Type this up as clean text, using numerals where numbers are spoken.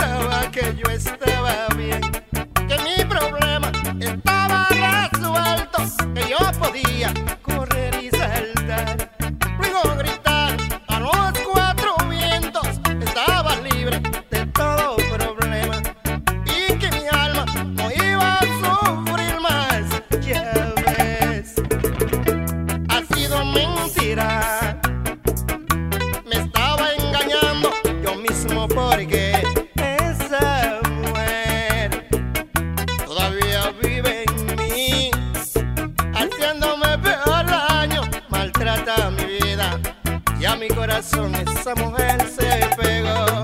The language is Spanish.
pensaba que yo estaba bien, que mi problema estaba resuelto, que yo podía correr y saltar, luego gritar a los cuatro vientos, estaba libre de todo problema y que mi alma no iba a sufrir más. Ya ves, ha sido mentira, me estaba engañando yo mismo porque esa mujer todavía vive en mí, haciéndome peor daño, maltrata mi vida y a mi corazón esa mujer se pegó.